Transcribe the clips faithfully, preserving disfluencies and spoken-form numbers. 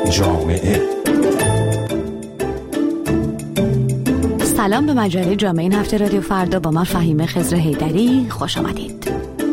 جامعه. سلام به مجله جامعه. این هفته رادیو فردا با من فهیمه خضر حیدری، خوش آمدید.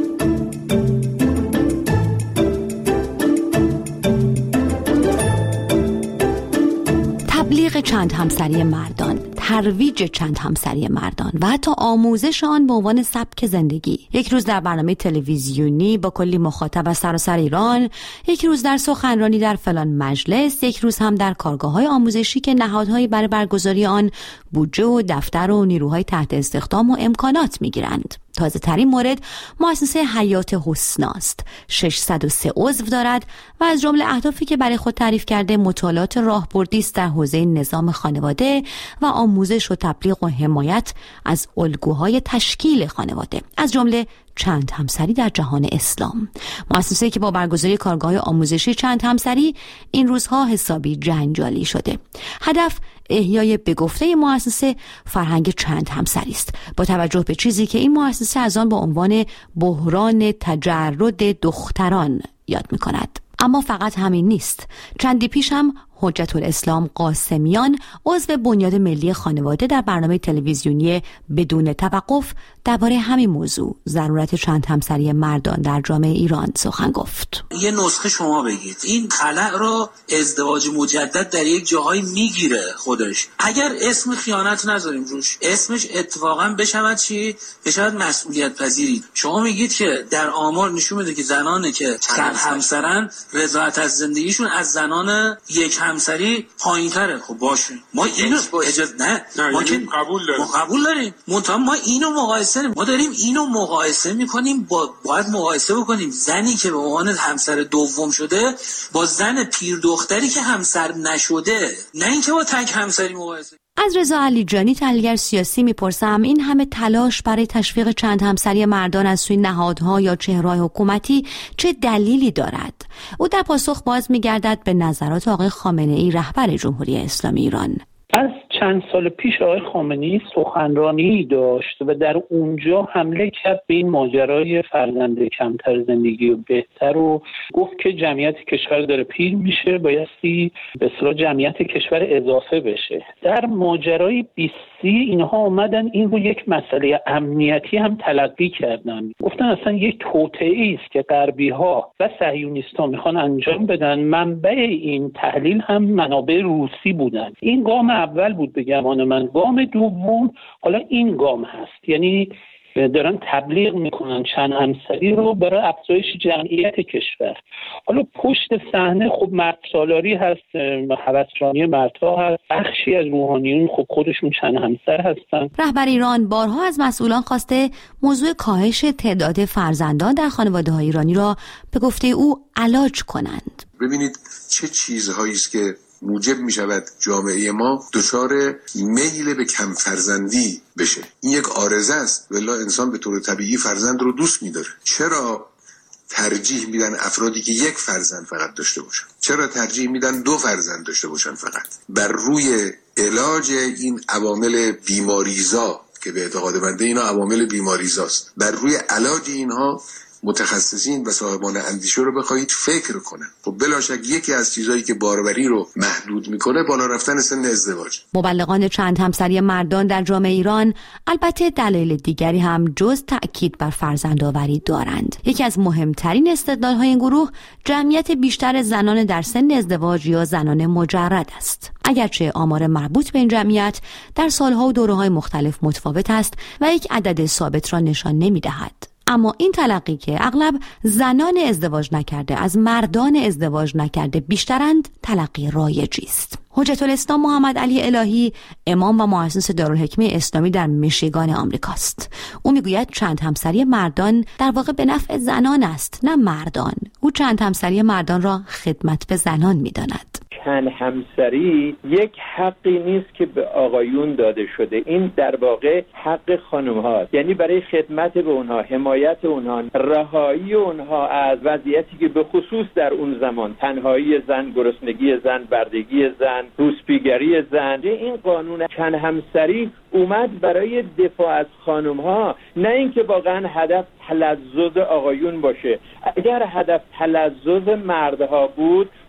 تبلیغ چند همسری مردان، ترویج چند همسری مردان و حتی آموزش آن به عنوان سبک زندگی، یک روز در برنامه تلویزیونی با کلی مخاطب از سراسر ایران، یک روز در سخنرانی در فلان مجلس، یک روز هم در کارگاه‌های آموزشی که نهادهایی برای برگزاری آن بودجه و دفتر و نیروهای تحت استخدام و امکانات می‌گیرند. تازه ترین مورد مؤسسه حیات حسن است. ششصد و سه عضو دارد و از جمله اهدافی که برای خود تعریف کرده مطالعات راهبردی است در حوزه نظام خانواده و آموزش و تبلیغ و حمایت از الگوهای تشکیل خانواده، از جمله چند همسری در جهان اسلام. مؤسسه‌ای که با برگزاری کارگاه آموزشی چند همسری این روزها حسابی جنجالی شده. هدف احیای به گفته مؤسسه فرهنگ چند همسری است، با توجه به چیزی که این مؤسسه از آن با عنوان بحران تجرد دختران یاد می‌کند. اما فقط همین نیست. چندی پیش هم حجت الاسلام قاسمیان، عضو بنیاد ملی خانواده، در برنامه تلویزیونی بدون توقف درباره همین موضوع، ضرورت چند همسری مردان در جامعه ایران، سخن گفت. یه نسخه شما بگید این خلأ رو ازدواج مجدد در یک جاهای میگیره خودش. اگر اسم خیانت نذاریم روش، اسمش اتفاقا بشود چی؟ بشود مسئولیت پذیری. شما میگید که در آمار نشون میده که زنانی که چند همسرن رضایت از زندگیشون از زنان یک همسری پایین‌تره. خب باشه، ما اینو اجازه نه, نه ما که قبول داریم، ما قبول داریم منتها ما اینو مقایسه نمی. ما داریم اینو مقایسه میکنیم با باید مقایسه بکنیم زنی که به عنوان همسر دوم شده با زن پیر دختری که همسر نشده، نه اینکه با تک همسری مقایسه. از رضا علیجانی، تحلیلگر سیاسی، میپرسم این همه تلاش برای تشویق چند همسری مردان از سوی نهادها یا چهره‌های حکومتی چه دلیلی دارد؟ او در پاسخ باز میگردد به نظرات آقای خامنه‌ای، رهبر جمهوری اسلامی ایران. از چند سال پیش آقای خامنه‌ای سخنرانی داشت و در اونجا حمله کرد به این ماجرای فرزند کمتر زندگی و بهتر و گفت که جمعیت کشور داره پیر میشه، بایستی به اصطلاح جمعیت کشور اضافه بشه. در ماجرای بیستی اینها اومدن این رو یک مسئله امنیتی هم تلقی کردن، گفتن اصلا یک توطئه‌ای است که غربی‌ها و صهیونیست‌ها میخوان انجام بدن. منبع این تحلیل هم منابع روسی بودن. این گام اول بود به گمان من. گام دوم حالا این گام هست، یعنی دارن تبلیغ میکنن چند همسری رو برای افزایش جمعیت کشور. حالا پشت صحنه خب مرد سالاری هست، هوسرانی مردها هست، بخشی از روحانیون خب خودشون چند همسر هستن. رهبر ایران بارها از مسئولان خواسته موضوع کاهش تعداد فرزندان در خانواده‌های ایرانی را به گفته او علاج کنند. ببینید چه چیزهایی است که موجب می شود جامعه ما دچار میل به کم فرزندی بشه. این یک عارضه است، ولی انسان به طور طبیعی فرزند رو دوست می داره. چرا ترجیح میدن افرادی که یک فرزند فقط داشته باشن؟ چرا ترجیح میدن دو فرزند داشته باشن فقط؟ بر روی علاج این عوامل بیماریزا که به اعتقاد بنده اینا عوامل بیماریزاست، بر روی علاج اینها متخصصین و صاحبان اندیشه رو بخواید فکر کنن. خب بلا شک یکی از چیزایی که باروری رو محدود میکنه بالا رفتن سن ازدواج. مبلغان چند همسری مردان در جامعه ایران البته دلایل دیگری هم جز تأکید بر فرزندآوری دارند. یکی از مهمترین استدلال‌های این گروه جمعیت بیشتر زنان در سن ازدواج یا زنان مجرد است. اگرچه آمار مربوط به این جمعیت در سالها و دوره‌های مختلف متفاوت است و یک عدد ثابت را نشان نمی‌دهد. اما این تلقی که اغلب زنان ازدواج نکرده از مردان ازدواج نکرده بیشترند تلقی رایجی است. حجت الاسلام محمد علی الهی، امام و مؤسس دارالحکمه اسلامی در میشیگان آمریکاست. او میگوید چند همسری مردان در واقع به نفع زنان است، نه مردان. او چند همسری مردان را خدمت به زنان میداند. چند همسری یک حقی نیست که به آقایون داده شده، این در واقع حق خانم هاست، یعنی برای خدمت به اونها، حمایت اونها، رهایی اونها از وضعیتی که به خصوص در اون زمان تنهایی زن، گرسنگی زن، بردگی زن، روسپیگری زن. این قانون چند همسری اومد برای دفاع از خانم ها، نه اینکه واقعا هدف تلذذ آقایون باشه. اگر هدف تلذذ مردها بود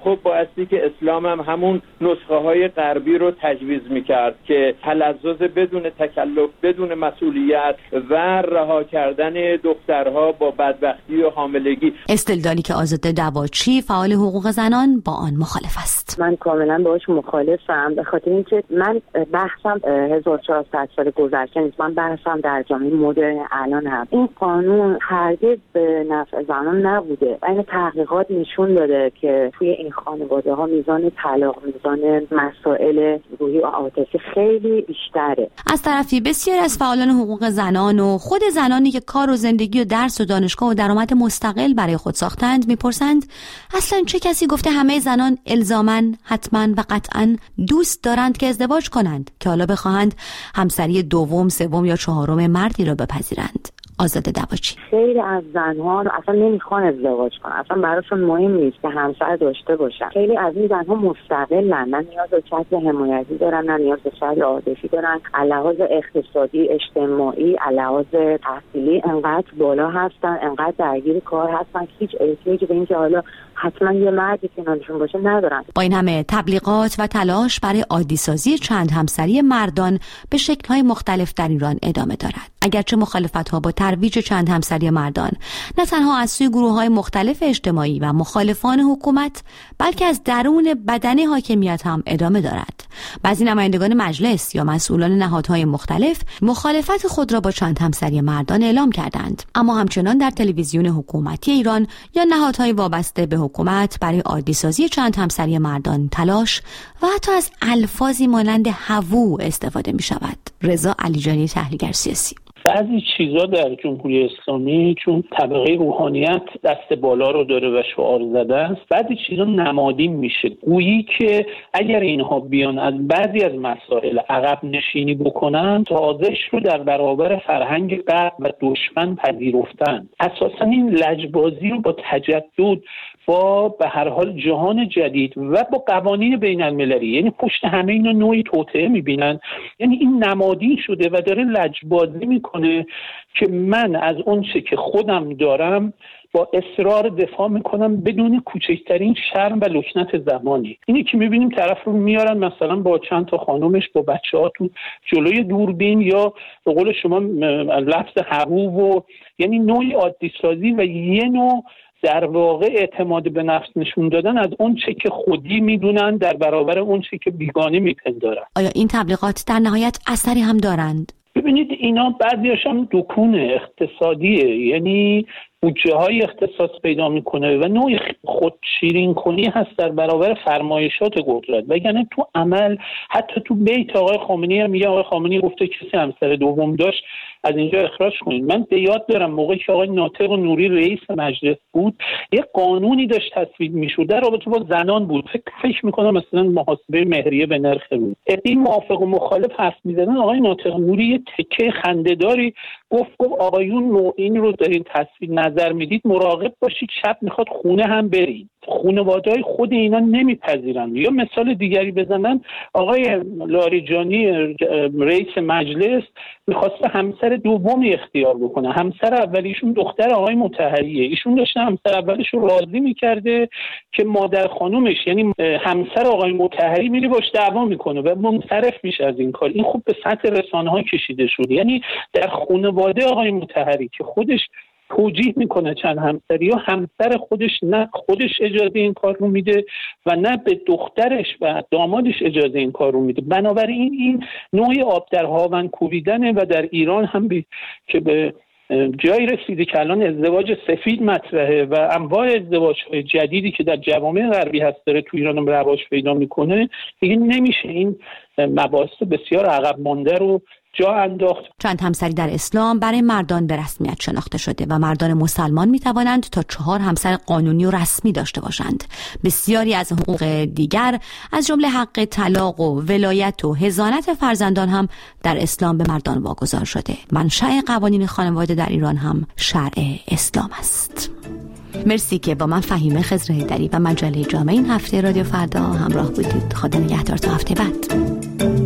خب بایستی که اسلام هم همون نسخه های غربی رو تجویز میکرد که تلذذ بدون تکلف، بدون مسئولیت و رها کردن دخترها با بدبختی و حاملگی. استدلالی که آزاده دواچی فعال حقوق زنان با آن مخالف است. من کاملا باهاش مخالفم، به خاطر اینکه من بحثم هزار و چهارصد سال گذشته نیست، من بحثم در جامعه مدرن الان هم. این قانون هرگز به نفع زنان نبوده و این تحقیقات نشون داده که توی این خانواده ها میزان طلاق، میزان مسائل روحی و عاطفی خیلی بیشتره. از طرفی بسیاری از فعالان حقوق زنان و خود زنانی که کار و زندگی و درس و دانشگاه و درآمد مستقل برای خود ساختند میپرسند اصلا چه کسی گفته همه زنان الزاماً، حتماً و قطعاً دوست دارند که ازدواج کنند که حالا بخواهند همسری دوم، سوم یا چهارم مردی را بپذیرند؟ آزاده دواچی: خیلی از زنها اصلا نمیخوان ازدواج کنن، اصلا براشون مهم نیست که همسر داشته باشن. خیلی از این زنها مستقلن، نه نیاز به چتر حمایتی دارن، نه نیاز به چتر عاطفی دارن. لحاظ اقتصادی، اجتماعی، لحاظ تحصیلی انقدر بالا هستن، انقدر درگیر کار هستن که هیچ احتیاجی به اینکه حالا حتما یه مردی کنارشون باشه ندارن. با این همه تبلیغات و تلاش برای عادی سازی چند همسری مردان به شکل‌های مختلف در ایران ادامه دارد. اگرچه مخالفت‌ها با ترویج چند همسری مردان نه تنها از سوی گروه‌های مختلف اجتماعی و مخالفان حکومت، بلکه از درون بدن حاکمیت هم ادامه دارد. بعضی نمایندگان مجلس یا مسئولان نهادهای مختلف مخالفت خود را با چند همسری مردان اعلام کردند، اما همچنان در تلویزیون حکومتی ایران یا نهادهای وابسته به حکومت برای عادی سازی چند همسری مردان تلاش و حتی از الفاظی مانند هوو استفاده می شود. رضا علیجانی، تحلیلگر سیاسی: بعضی چیزا در جمهوری اسلامی چون طبقه روحانیت دست بالا رو داره و شعار زده است، بعضی چیزا نمادین میشه، گویی که اگر اینها بیان از بعضی از مسائل عقب نشینی بکنن، سازش رو در برابر فرهنگ غرب و دشمن پذیرفتن. اساسا این لجبازی رو با تجدد، با به هر حال جهان جدید و با قوانین بین المللی، یعنی پشت همه اینا نوعی توطئه میبینن. یعنی این نمادین شده و داره لجبازی میکنه که من از اون چه که خودم دارم با اصرار دفاع میکنم بدون کوچکترین شرم و لکنت زمانی. اینی که میبینیم طرف رو میارن مثلا با چند تا خانومش با بچه ها تو جلوی دوربین، یا به قول شما لفظ حقوق، و یعنی نوعی عادی سازی و یه نوع در واقع اعتماد به نفس نشون دادن از اون چه که خودی میدونن در برابر اون چه که بیگانه میپندارن. آیا این تبلیغات در نهایت اثری هم دارند؟ ببینید اینا بعضیش هم دکون اقتصادیه، یعنی بودجه های اختصاص پیدا میکنه و نوع خود شیرین کنی هست در برابر فرمایشات قدرت. وگرنه تو عمل حتی تو بیت آقای خامنه‌ای هم میگه آقای خامنه‌ای گفته کسی همسر دوم داشت از اینجا اخراج کنید. من به یاد دارم موقعی که آقای ناطق نوری رئیس مجلس بود، یه قانونی داشت تصویب میشد در رابطه با زنان بود، فکر فکر میکنم مثلا محاسبه مهریه به نرخ بود. این موافق و مخالف حرف میزدن، آقای ناطق نوری یه تکه خنده‌داری گفت گفت آقایون این رو دارین تصویب نظر میدید، مراقب باشید شب میخواد خونه هم برید. خانواده‌های خود اینا نمیپذیرن. یا مثال دیگری بزنن، آقای لاریجانی رئیس مجلس میخواسته همسر دومی اختیار بکنه. همسر اولیشون دختر آقای مطهریه، ایشون داشته همسر اولیش رو راضی میکرده که مادر خانومش یعنی همسر آقای مطهری میره باش دعوا میکنه و منصرف میشه از این کار. این خوب به سطح رسانه‌ها کشیده شد. یعنی در خانواده آقای مطهری که خودش توجیه میکنه چند همسری، یا همسر خودش نه خودش اجازه این کار رو میده و نه به دخترش و دامادش اجازه این کار رو میده. بنابراین این نوعی آب در هاون کوبیدنه و در ایران هم بی... که به جایی رسیده که الان ازدواج سفید مطرحه و انواع ازدواج‌های جدیدی که در جوامع غربی هست داره تو ایران رواج پیدا میکنه. دیگه نمیشه این مباحث بسیار عقب مانده رو جا انداخت. چند همسری در اسلام برای مردان به رسمیت شناخته شده و مردان مسلمان می توانند تا چهار همسر قانونی و رسمی داشته باشند. بسیاری از حقوق دیگر از جمله حق طلاق و ولایت و حضانت فرزندان هم در اسلام به مردان واگذار شده. منشأ قوانین خانواده در ایران هم شرع اسلام است. مرسی که با من فهیمه خضر حیدری و مجله جامعه این هفته رادیو فردا همراه بودید. خدا نگهدار تا هفته بعد.